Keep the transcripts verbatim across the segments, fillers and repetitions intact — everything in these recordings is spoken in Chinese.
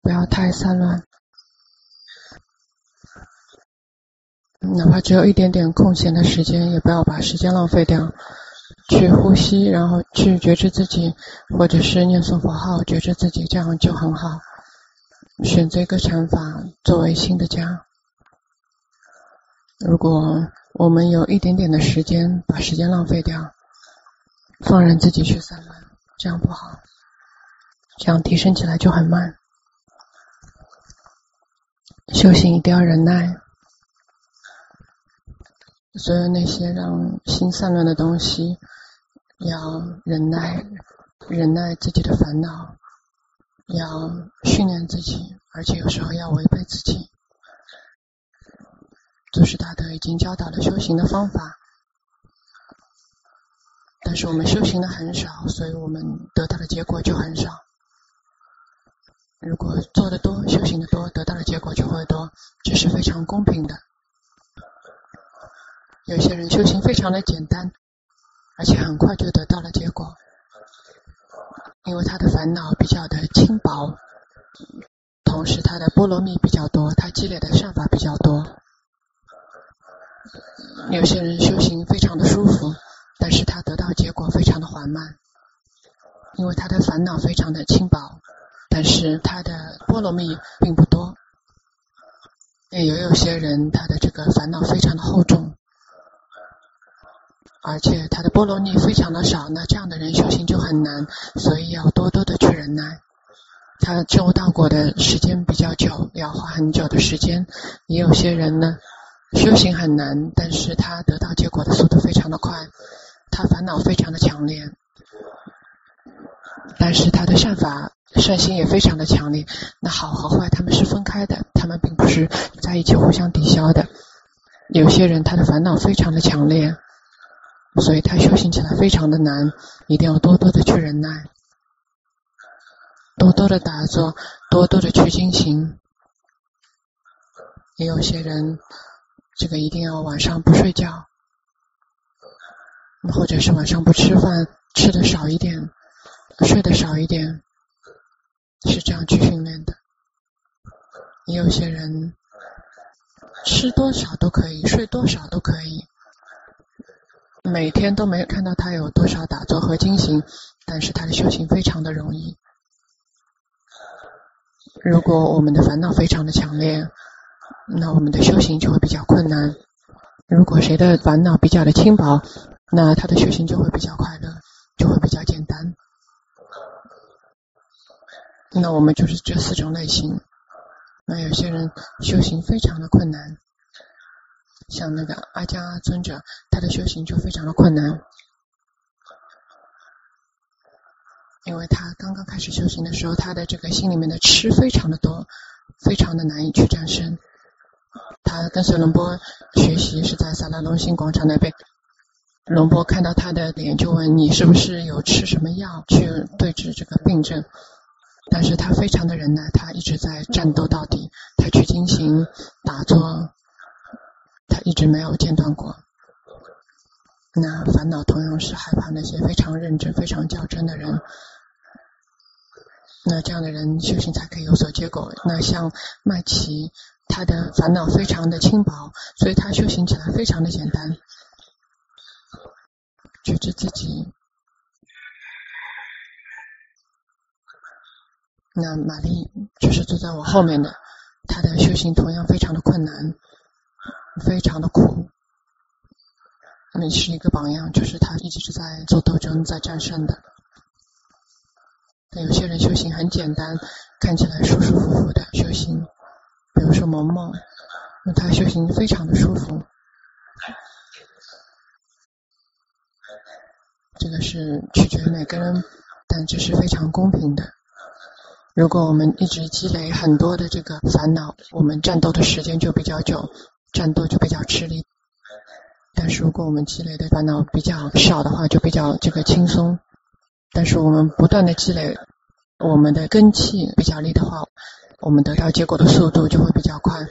不要太散乱，哪怕只有一点点空闲的时间，也不要把时间浪费掉。去呼吸，然后去觉知自己，或者是念诵佛号觉知自己，这样就很好。选择一个禅法作为新的家。如果我们有一点点的时间，把时间浪费掉，放任自己去散乱，这样不好，这样提升起来就很慢。修行一定要忍耐，所有那些让心散乱的东西要忍耐，忍耐自己的烦恼，要训练自己，而且有时候要违背自己。祖师大德已经教导了修行的方法，但是我们修行的很少，所以我们得到的结果就很少。如果做得多，修行的多，得到的结果就会多，这是非常公平的。有些人修行非常的简单，而且很快就得到了结果，因为他的烦恼比较的轻薄，同时他的波罗蜜比较多，他积累的善法比较多。有些人修行非常的舒服，但是他得到结果非常的缓慢，因为他的烦恼非常的轻薄，但是他的波罗蜜并不多。也有些人他的这个烦恼非常的厚重，而且他的波罗蜜非常的少，那这样的人修行就很难，所以要多多的去忍耐。他证到果的时间比较久，要花很久的时间。也有些人呢修行很难，但是他得到结果的速度非常的快，他烦恼非常的强烈，但是他的善法善心也非常的强烈。那好和坏他们是分开的，他们并不是在一起互相抵消的。有些人他的烦恼非常的强烈，所以他修行起来非常的难，一定要多多的去忍耐，多多的打坐，多多的去精行。也有些人这个一定要晚上不睡觉，或者是晚上不吃饭，吃的少一点，睡的少一点，是这样去训练的。也有些人吃多少都可以，睡多少都可以，每天都没有看到他有多少打坐和精行，但是他的修行非常的容易。如果我们的烦恼非常的强烈，那我们的修行就会比较困难。如果谁的烦恼比较的轻薄，那他的修行就会比较快乐，就会比较简单。那我们就是这四种类型。那有些人修行非常的困难，像那个阿姜尊者，他的修行就非常的困难，因为他刚刚开始修行的时候，他的这个心里面的痴非常的多，非常的难以去战胜。他跟随龙波学习是在萨拉隆兴广场那边，龙波看到他的脸就问，你是不是有吃什么药去对治这个病症？但是他非常的忍耐，他一直在战斗到底，他去精行打坐，他一直没有间断过。那烦恼同样是害怕那些非常认真非常较真的人，那这样的人修行才可以有所结果。那像麦琪，他的烦恼非常的轻薄，所以他修行起来非常的简单，觉知自己。那玛丽就是坐在我后面的，她的修行同样非常的困难，非常的苦。那是一个榜样，就是她一直是在做斗争，在战胜的。但有些人修行很简单，看起来舒舒服服的修行，比如说萌萌，那她修行非常的舒服。这个是取决于每个人，但这是非常公平的。如果我们一直积累很多的这个烦恼，我们战斗的时间就比较久，战斗就比较吃力。但是如果我们积累的烦恼比较少的话，就比较这个轻松。但是我们不断的积累，我们的根气比较力的话，我们得到结果的速度就会比较快。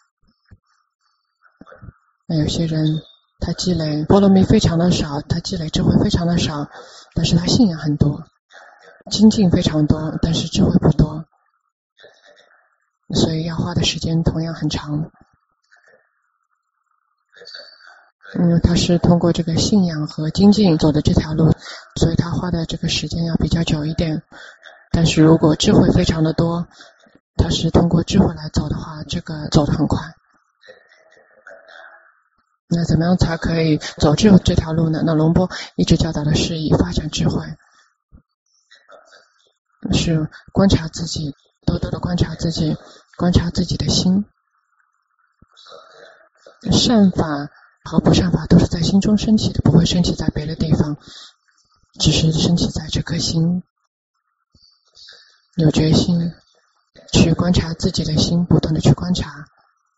那有些人他积累波罗蜜非常的少，他积累智慧非常的少，但是他信仰很多，精进非常多，但是智慧不多。 所以要花的时间同样很长。嗯，他是通过这个信仰和精进走的这条路，所以他花的这个时间要比较久一点。但是如果智慧非常的多，他是通过智慧来走的话，这个走得很快。那怎么样才可以走这这条路呢？那龙波一直教导的是以发展智慧，是观察自己，多多的观察自己，观察自己的心。善法和不善法都是在心中升起的，不会升起在别的地方，只是升起在这颗心。有决心去观察自己的心，不断的去观察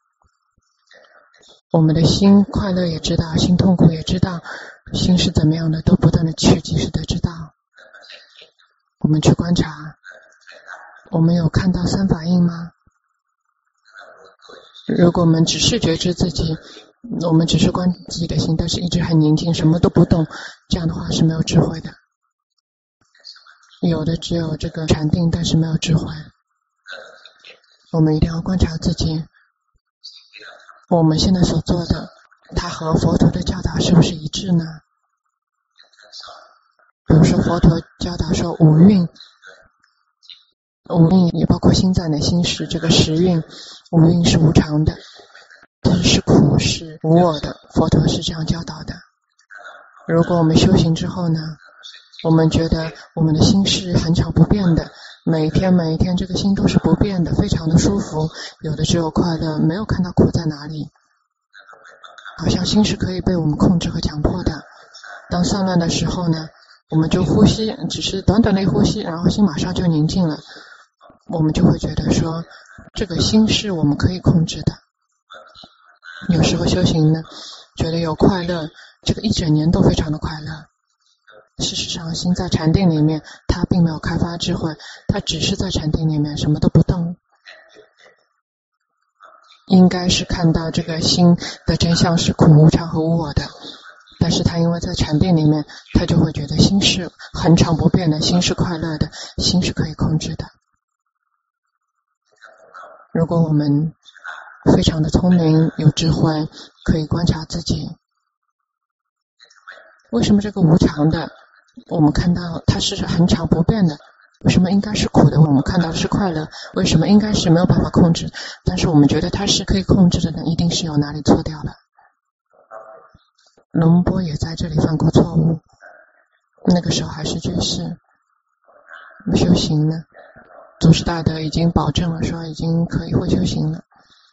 我们的心，快乐也知道，心痛苦也知道，心是怎么样的都不断的去及时的知道。我们去观察，我们有看到三法印吗？如果我们只是觉知自己，我们只是观自己的心，但是一直很宁静，什么都不动，这样的话是没有智慧的。有的只有这个禅定，但是没有智慧。我们一定要观察自己，我们现在所做的，它和佛陀的教导是不是一致呢？比如说佛陀教导说五蕴，五蕴也包括心在内，心是这个十蕴，五蕴是无常的，是苦，是无我的，佛陀是这样教导的。如果我们修行之后呢，我们觉得我们的心是恒常不变的，每一天每一天这个心都是不变的，非常的舒服，有的只有快乐，没有看到苦在哪里。好像心是可以被我们控制和强迫的。当散乱的时候呢，我们就呼吸，只是短短的一呼吸，然后心马上就宁静了，我们就会觉得说这个心是我们可以控制的。有时候修行呢，觉得有快乐，这个一整年都非常的快乐。事实上心在禅定里面，它并没有开发智慧，它只是在禅定里面什么都不动。应该是看到这个心的真相是苦无常和无我的，但是他因为在禅定里面，他就会觉得心是恒常不变的，心是快乐的，心是可以控制的。如果我们非常的聪明有智慧，可以观察自己，为什么这个无常的我们看到它是恒常不变的，为什么应该是苦的我们看到的是快乐，为什么应该是没有办法控制，但是我们觉得它是可以控制的呢？一定是有哪里错掉了。龙波也在这里犯过错误，那个时候还是居士，修行呢，祖师大德已经保证了说已经可以会修行了，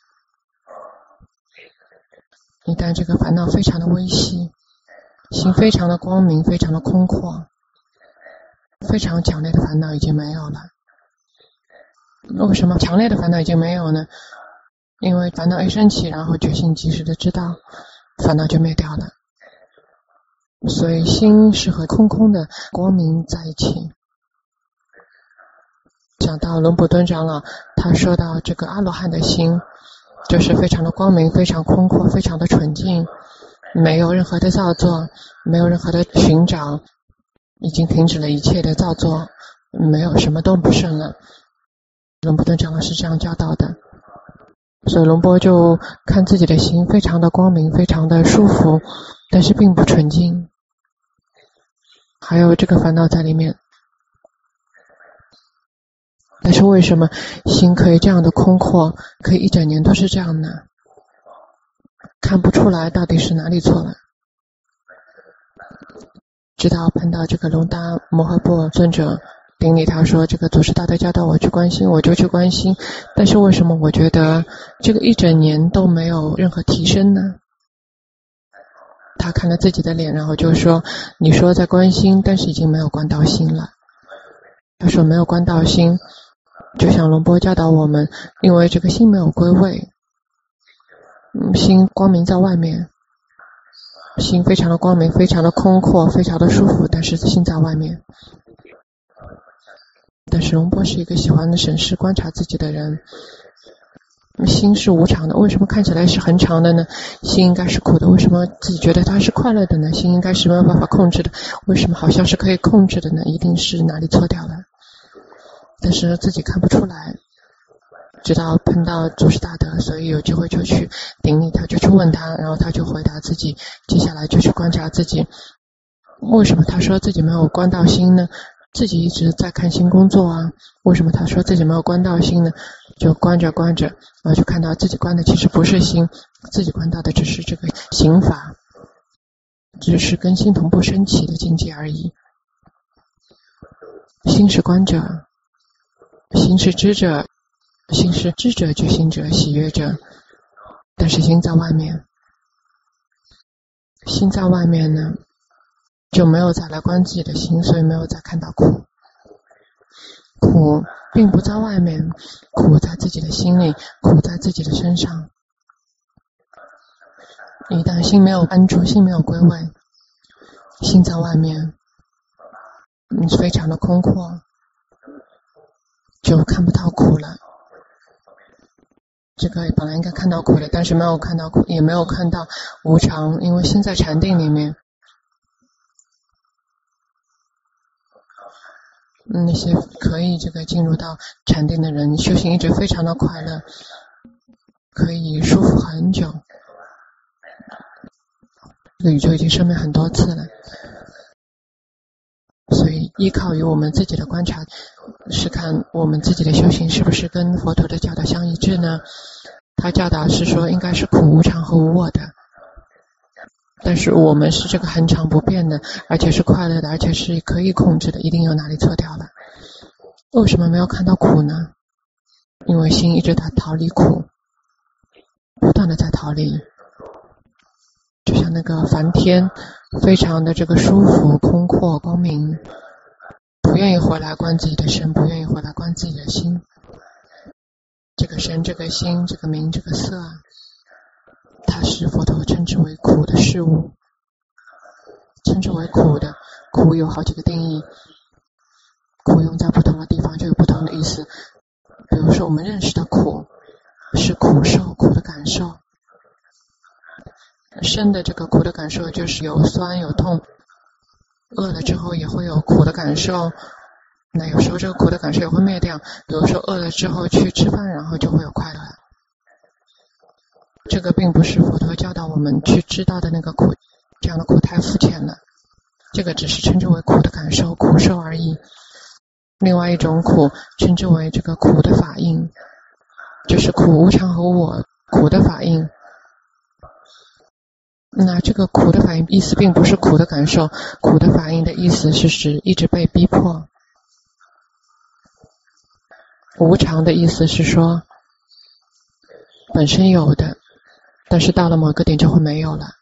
一旦这个烦恼非常的微细，心非常的光明，非常的空阔，非常强烈的烦恼已经没有了。为什么强烈的烦恼已经没有呢？因为烦恼一升起，然后觉性及时的知道，烦恼就灭掉了。所以心是和空空的光明在一起。讲到龙普顿长老，他说到这个阿罗汉的心就是非常的光明，非常空阔，非常的纯净，没有任何的造作，没有任何的寻找，已经停止了一切的造作，没有什么都不剩了。龙普顿长老是这样教导的，所以龙波就看自己的心非常的光明，非常的舒服，但是并不纯净，还有这个烦恼在里面。但是为什么心可以这样的空阔，可以一整年都是这样呢？看不出来到底是哪里错了。直到碰到这个龙达摩诃波尊者顶礼他说，这个祖师大德教导我去关心，我就去关心，但是为什么我觉得这个一整年都没有任何提升呢？他看了自己的脸，然后就说，你说在关心，但是已经没有关到心了。他说没有关到心，就像龙波教导我们，因为这个心没有归位，心光明在外面，心非常的光明，非常的空阔，非常的舒服，但是心在外面。但是龙波是一个喜欢审视观察自己的人，心是无常的，为什么看起来是恒常的呢？心应该是苦的，为什么自己觉得它是快乐的呢？心应该是没有办法控制的，为什么好像是可以控制的呢？一定是哪里错掉了，但是自己看不出来。 直到碰到祖师大德，所以有机会就去顶礼他，就去问他，然后他就回答自己，接下来就去观察自己。为什么他说自己没有观到心呢？自己一直在看心工作啊，为什么他说自己没有观到心呢？就观着观着，然后就看到自己观的其实不是心，自己观到的只是这个行法，只是跟心同步升起的境界而已。心是观者，心是知者，心是知者、觉醒者、喜悦者，但是心在外面。心在外面呢，就没有再来观自己的心，所以没有再看到苦。苦并不在外面，苦在自己的心里，苦在自己的身上。一旦心没有安住，心没有归位，心在外面，嗯，非常的空阔，就看不到苦了。这个本来应该看到苦的，但是没有看到苦，也没有看到无常，因为心在禅定里面。那些可以这个进入到禅定的人，修行一直非常的快乐，可以舒服很久。这个宇宙已经生命很多次了，所以依靠于我们自己的观察，是看我们自己的修行是不是跟佛陀的教导相一致呢？他教导是说应该是苦、无常和无我的，但是我们是这个恒常不变的，而且是快乐的，而且是可以控制的，一定有哪里错掉了。为什么没有看到苦呢？因为心一直在逃离苦，不断的在逃离。就像那个梵天，非常的这个舒服、空阔、光明，不愿意回来观自己的身，不愿意回来观自己的心。这个身、这个心、这个名、这个色，它是佛陀称之为苦的事物，称之为苦的。苦有好几个定义，苦用在不同的地方就有不同的意思。比如说我们认识的苦是苦受，苦的感受。生的这个苦的感受就是有酸有痛，饿了之后也会有苦的感受，那有时候这个苦的感受也会灭掉，比如说饿了之后去吃饭，然后就会有快乐。这个并不是佛陀教导我们去知道的那个苦，这样的苦太肤浅了，这个只是称之为苦的感受、苦受而已。另外一种苦称之为这个苦的法印，就是苦、无常和我苦的法印。那这个苦的法印意思并不是苦的感受，苦的法印的意思是指一直被逼迫。无常的意思是说本身有的，但是到了某个点就会没有了。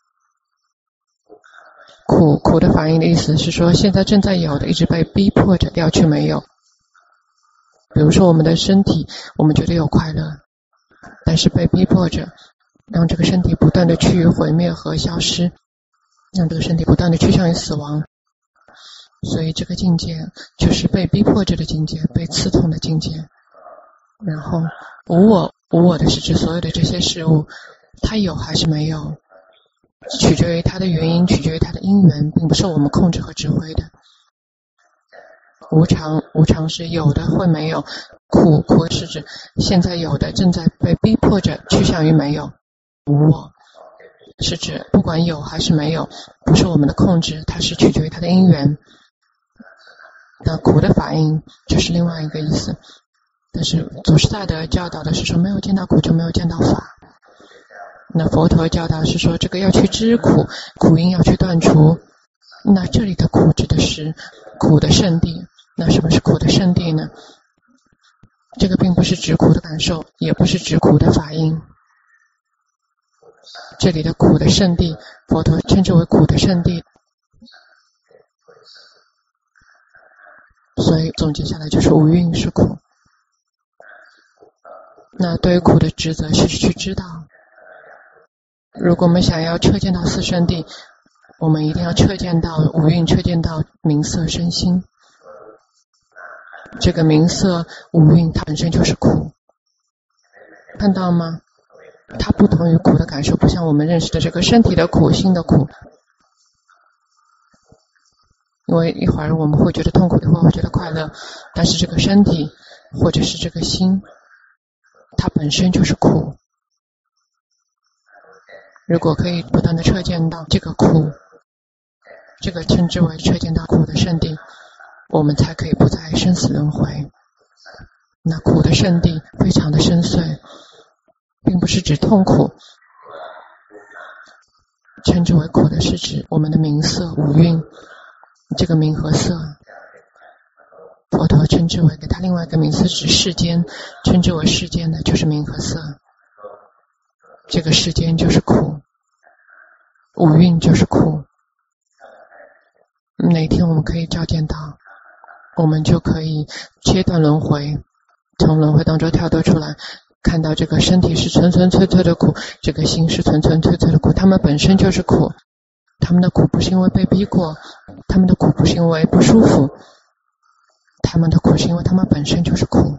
苦苦的法印的意思是说现在正在有的一直被逼迫着要去没有。比如说我们的身体，我们觉得有快乐，但是被逼迫着让这个身体不断的去毁灭和消失，让这个身体不断的趋向于死亡。所以这个境界就是被逼迫着的境界，被刺痛的境界。然后无我，无我的是指所有的这些事物，它有还是没有，取决于它的原因，取决于它的因缘，并不受我们控制和指挥的。无常，无常是有的会没有，苦苦是指现在有的正在被逼迫着趋向于没有。无我是指不管有还是没有，不是我们的控制，它是取决于它的因缘。那苦的法印就是另外一个意思，但是祖师大德教导的是说没有见到苦就没有见到法。那佛陀教导是说这个要去知苦，苦因要去断除。那这里的苦指的是苦的圣地。那什么是苦的圣地呢？这个并不是指苦的感受，也不是指苦的法印。这里的苦的圣地，佛陀称之为苦的圣地。所以总结下来就是五蕴是苦。那对于苦的职责是去知道。如果我们想要彻见到四圣地，我们一定要彻见到五蕴，彻见到名色身心。这个名色五蕴它本身就是苦，看到吗？它不同于苦的感受，不像我们认识的这个身体的苦、心的苦。因为一会儿我们会觉得痛苦，一会儿会觉得快乐，但是这个身体或者是这个心， 它本身就是苦。如果可以不断的彻见到这个苦，这个称之为彻见到苦的圣地，我们才可以不再生死轮回。那苦的圣地非常的深邃，并不是指痛苦，称之为苦的是指我们的名色五蕴，这个名和色，佛陀称之为，给他另外一个名词指世间，称之为世间的就是名和色。这个世间就是苦，五蕴就是苦。哪天我们可以照见到，我们就可以切断轮回，从轮回当中跳脱出来，看到这个身体是纯纯粹粹的苦，这个心是纯纯粹粹的苦，他们本身就是苦，他们的苦不是因为被逼过，他们的苦不是因为不舒服，他们的苦是因为他们本身就是苦。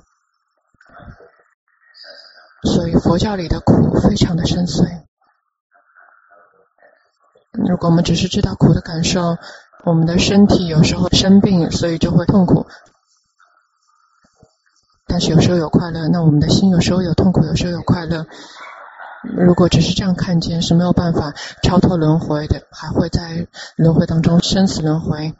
所以佛教里的苦非常的深邃。如果我们只是知道苦的感受，我们的身体有时候生病，所以就会痛苦，但是有时候有快乐，那我们的心有时候有痛苦，有时候有快乐。如果只是这样看见，是没有办法超脱轮回的，还会在轮回当中生死轮回。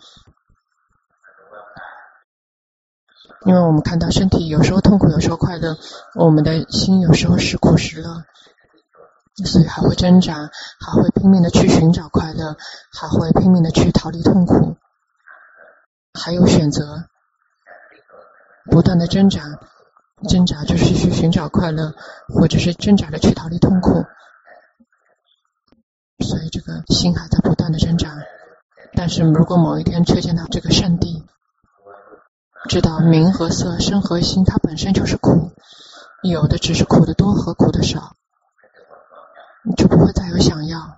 因为我们看到身体有时候痛苦，有时候快乐，我们的心有时候时苦时乐，所以还会挣扎，还会拼命的去寻找快乐，还会拼命的去逃离痛苦，还有选择，不断的挣扎，挣扎就是去寻找快乐，或者是挣扎的去逃离痛苦。所以这个心还在不断的挣扎。但是如果某一天确见到这个圣地，知道名和色身和心它本身就是苦，有的只是苦的多和苦的少，你就不会再有想要。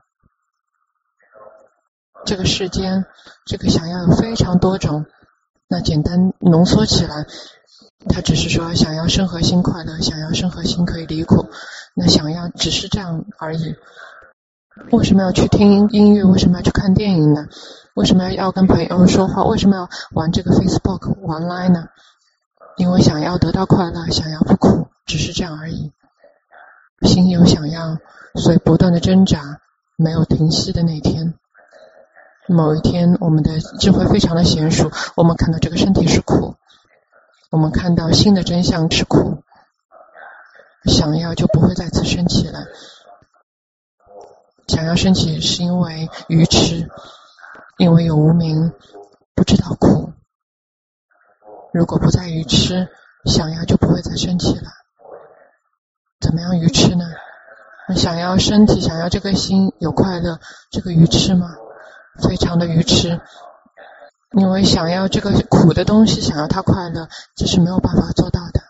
这个世间这个想要有非常多种，那简单浓缩起来，它只是说想要身和心快乐，想要身和心可以离苦，那想要只是这样而已。为什么要去听音乐？为什么要去看电影呢？为什么要跟朋友说话？为什么要玩这个 Facebook 玩 Line 呢？因为想要得到快乐，想要不苦，只是这样而已。心有想要，所以不断的挣扎，没有停息的那天。某一天我们的智慧非常的娴熟，我们看到这个身体是苦，我们看到心的真相是苦，想要就不会再次升起来。想要升起是因为愚痴，因为有无明，不知道苦。如果不再愚痴，想要就不会再升起了。怎么样愚痴呢？想要身体，想要这个心有快乐，这个愚痴吗？非常的愚痴。因为想要这个苦的东西，想要它快乐，这是没有办法做到的。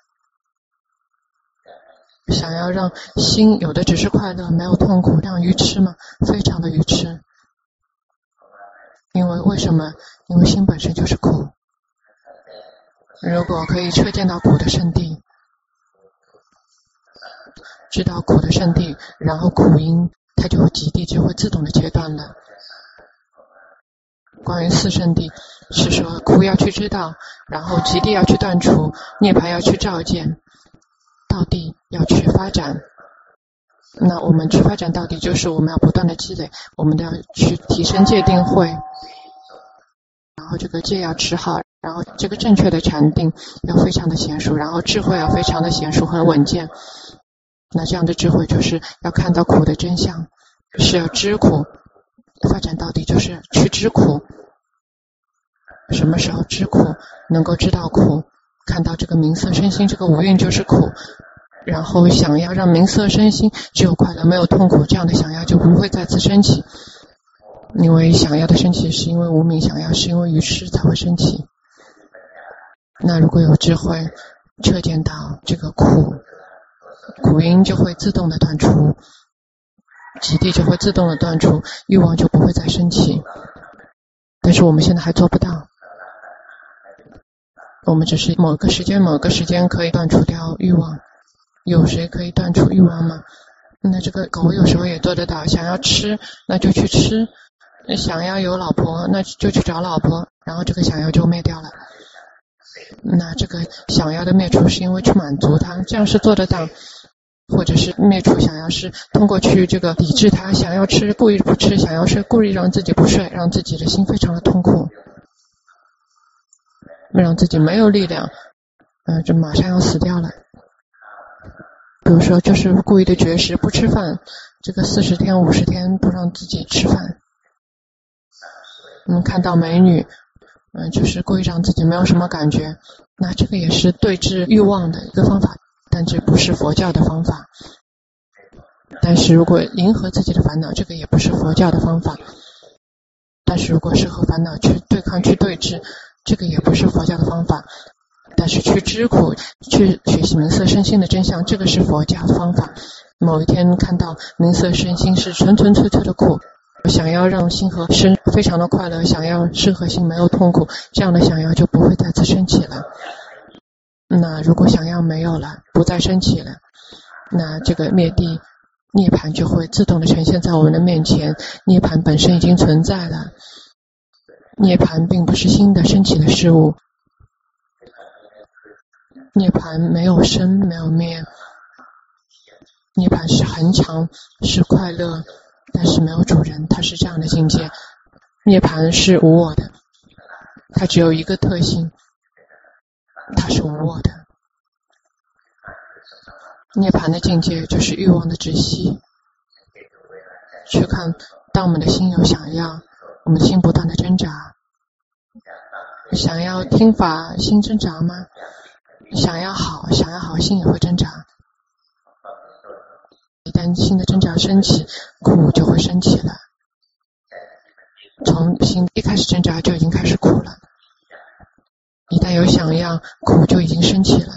想要让心有的只是快乐，没有痛苦，这样愚痴吗？非常的愚痴。因为为什么？因为心本身就是苦。如果可以彻见到苦的圣地，知道苦的圣地，然后苦因它就会极地就会自动的切断了。关于四圣地是说苦要去知道，然后极地要去断除，涅槃要去照见，道地要去发展。那我们去发展道地，就是我们要不断的积累，我们要去提升戒定慧，然后这个戒要持好，然后这个正确的禅定要非常的娴熟，然后智慧要非常的娴熟和稳健。那这样的智慧就是要看到苦的真相，是要知苦，发展到底就是去知苦。什么时候知苦？能够知道苦，看到这个名色身心这个五蕴就是苦，然后想要让名色身心只有快乐没有痛苦，这样的想要就不会再次升起。因为想要的升起是因为无明，想要是因为愚痴才会升起。那如果有智慧彻见到这个苦，苦因就会自动的断除，极地就会自动的断除，欲望就不会再升起。但是我们现在还做不到，我们只是某个时间某个时间可以断除掉欲望。有谁可以断除欲望吗？那这个狗有时候也做得到，想要吃那就去吃，想要有老婆那就去找老婆，然后这个想要就灭掉了。那这个想要的灭除是因为去满足它，这样是做得到。 或者是灭除想要是通过去这个抵制它，想要吃故意不吃，想要睡故意让自己不睡，让自己的心非常的痛苦，让自己没有力量，嗯、呃，就马上要死掉了。比如说就是故意的绝食不吃饭，这个四十天五十天不让自己吃饭。嗯，看到美女，嗯、呃，就是故意让自己没有什么感觉，那这个也是对治欲望的一个方法，但这不是佛教的方法。但是如果迎合自己的烦恼，这个也不是佛教的方法。但是如果是和烦恼去对抗去对治，这个也不是佛教的方法。但是去知苦，去学习名色身心的真相，这个是佛教的方法。某一天看到名色身心是纯纯粹粹的苦，想要让心和身非常的快乐，想要身和心没有痛苦，这样的想要就不会再次升起了。那如果想要没有了，不再升起了，那这个灭地涅槃就会自动的呈现在我们的面前。涅槃本身已经存在了，涅槃并不是新的升起的事物，涅槃没有生没有灭，涅槃是恒常，是快乐，但是没有主人，它是这样的境界。涅槃是无我的，它只有一个特性，它是无我的。涅槃的境界就是欲望的止息。去看，当我们的心有想要，我们的心不断的挣扎。想要听法，心挣扎吗？想要好，想要好，心也会挣扎。一旦心的挣扎升起，苦就会升起了。从心一开始挣扎就已经开始苦了。一旦有想要，苦就已经升起了。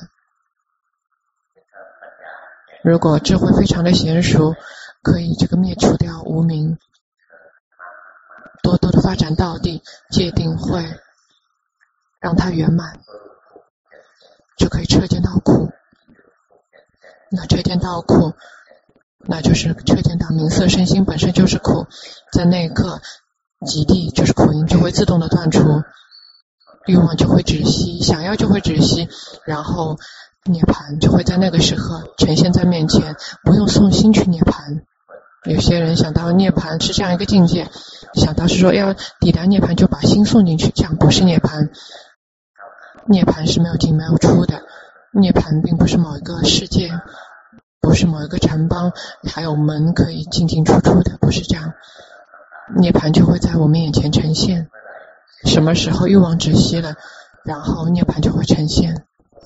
如果智慧非常的娴熟，可以这个灭除掉无明，多多的发展道地，戒定慧，让它圆满，就可以彻见到苦。那彻见到苦，那就是彻见到名色身心本身就是苦，在那一刻极地就是苦因就会自动的断除，欲望就会止息，想要就会止息，然后涅槃就会在那个时刻呈现在面前，不用送心去涅槃。有些人想到涅槃是这样一个境界，想到是说要抵达涅槃就把心送进去，这样不是涅槃。涅槃是没有进没有出的，涅槃并不是某一个世界，不是某一个城邦还有门可以进进出出的，不是这样。涅槃就会在我们眼前呈现，什么时候欲望止息了，然后涅槃就会呈现。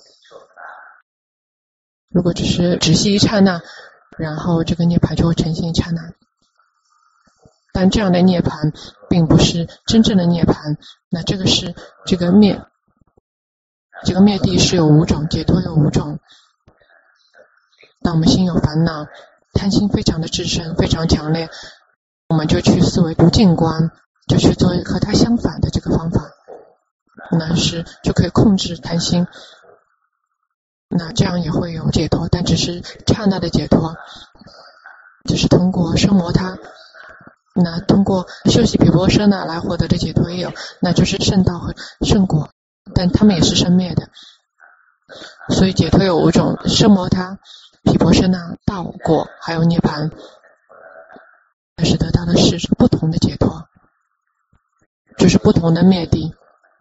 如果只是止息一刹那，然后这个涅槃就会呈现一刹那。但这样的涅槃并不是真正的涅槃，那这个是这个灭这个灭地是有五种，解脱有五种。当我们心有烦恼，贪心非常的炽盛，非常强烈，我们就去思维不净观，就去做和它相反的这个方法，那是就可以控制贪心。那这样也会有解脱，但只是刹那的解脱，就是通过奢摩他，那通过修习毗婆舍那来获得的解脱也有，那就是圣道和圣果，但他们也是生灭的。所以解脱有五种：奢摩他、毗婆舍那、道果还有涅槃。但是得到的是不同的解脱，就是不同的灭地。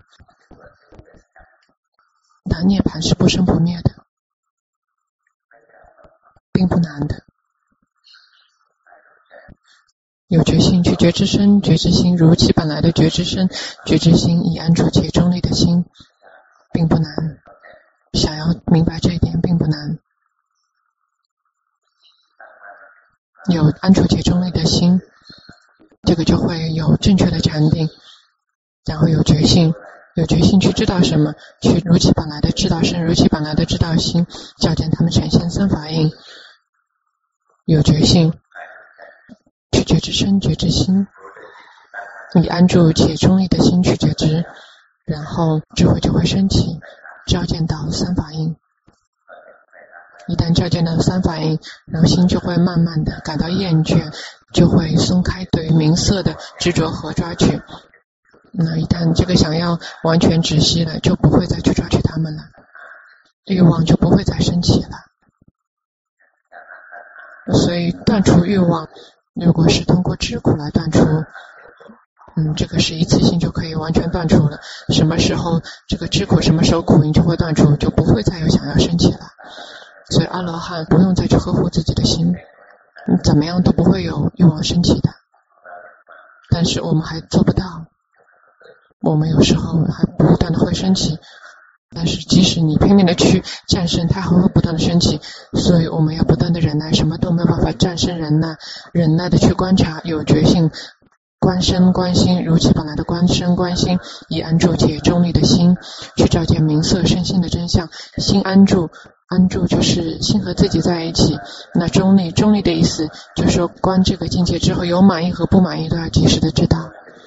那涅槃是不生不灭的，并不难的。有决心去觉知身，觉知心如其本来的觉知身，觉知心以安住且中立的心，并不难。想要明白这一点并不难。有安住且中立的心，这个就会有正确的禅定，然后有决心，有决心去知道什么，去如其本来的知道身，如其本来的知道心，照见他们呈现三法印。有决心去觉知身，觉知心，以安住且中立的心去觉知，然后智慧就会升起，照见到三法印。一旦照见到三法印，然后心就会慢慢的感到厌倦，就会松开对于名色的执着和抓取。那一旦这个想要完全止息了，就不会再去抓取它们了，欲望就不会再升起了。 所以断除欲望，如果是通过知苦来断除，嗯，这个是一次性就可以完全断除了。什么时候这个知苦，什么时候苦因就会断除，就不会再有想要升起了。所以阿罗汉不用再去呵护自己的心，怎么样都不会有欲望升起的。但是我们还做不到，我们有时候还不断的会升起，但是即使你拼命的去战胜，它还会不断的升起。所以我们要不断的忍耐，什么都没有办法战胜忍耐，忍耐的去观察，有觉性，观身观心，如其本来的观身观心，以安住且中立的心，去照见明色身心的真相。心安住，安住就是心和自己在一起。那中立，中立的意思就是说，观这个境界之后，有满意和不满意都要及时的知道，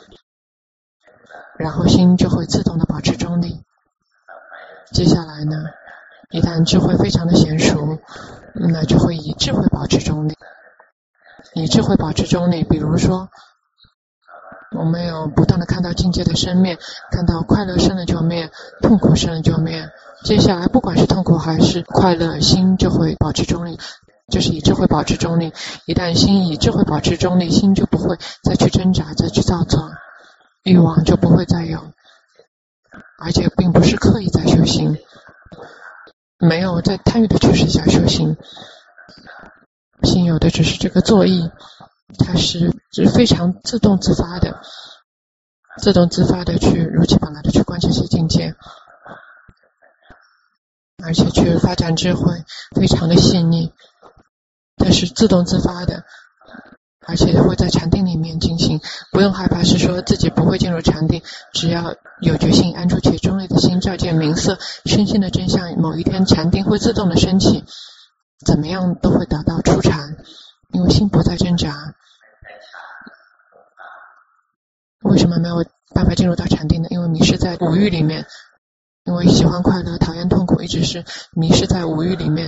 然后心就会自动的保持中立。接下来呢，一旦智慧非常的娴熟，那就会以智慧保持中立。以智慧保持中立，比如说我们有不断的看到境界的生灭，看到快乐生了就灭，痛苦生了就灭。接下来不管是痛苦还是快乐，心就会保持中立，就是以智慧保持中立。一旦心以智慧保持中立，心就不会再去挣扎，再去造作，欲望就不会再有。而且并不是刻意在修行，没有在贪欲的趋势下修行，心有的只是这个作意，它是是非常自动自发的，自动自发的去如其本来的去观这些境界，而且去发展智慧，非常的细腻，它是自动自发的，而且会在禅定里面进行，不用害怕是说自己不会进入禅定，只要有决心安住且中立的心，照见明色身心的真相，某一天禅定会自动的升起，怎么样都会达到初禅，因为心不再挣扎。为什么没有办法进入到禅定呢？因为迷失在五欲里面，因为喜欢快乐讨厌痛苦，一直是迷失在五欲里面。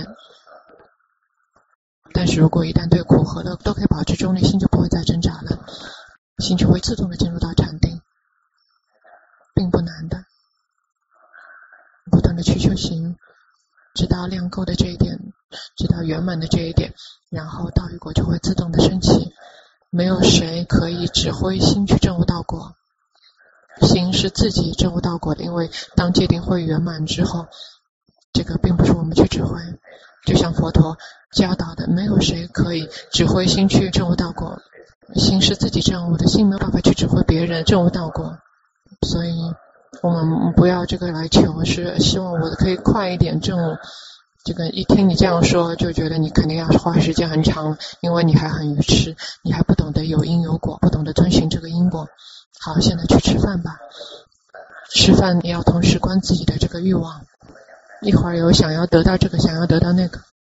但是如果一旦对苦和乐都可以保持中立，心就不会再挣扎了，心就会自动的进入到禅定，并不难的。不断的去修行，直到量够的这一点，直到圆满的这一点，然后道与果就会自动的升起。没有谁可以指挥心去证悟道果，心是自己证悟道果的，因为当戒定慧圆满之后，这个并不是我们去指挥，就像佛陀教导的，没有谁可以指挥心去证悟道果，心是自己证悟的，心没有办法去指挥别人证悟道果。所以我们不要这个来求，是希望我可以快一点证悟。这个一听你这样说，就觉得你肯定要花时间很长，因为你还很愚痴，你还不懂得有因有果，不懂得遵循这个因果。好，现在去吃饭吧。吃饭也要同时观自己的这个欲望，一会儿有想要得到这个，想要得到那个。